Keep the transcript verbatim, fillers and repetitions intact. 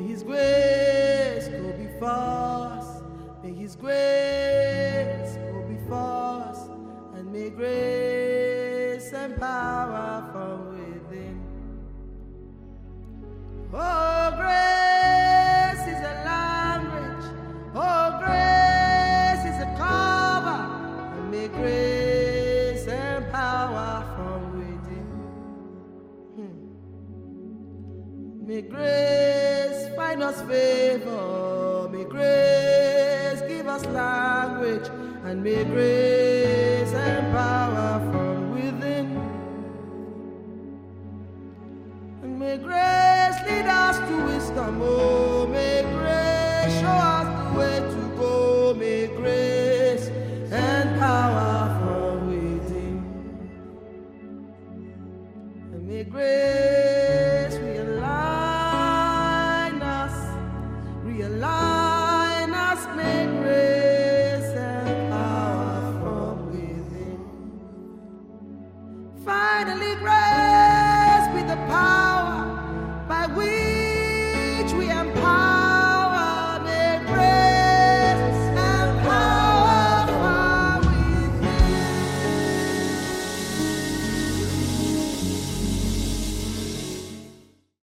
His grace go before us. May His grace go before us. And may grace and power from within. Oh, grace is a language. Oh, grace is a cover. And may grace and power from within. Hmm. May grace find us favor. May grace give us language. And may grace and power from within. And may grace lead us to wisdom. Oh, may grace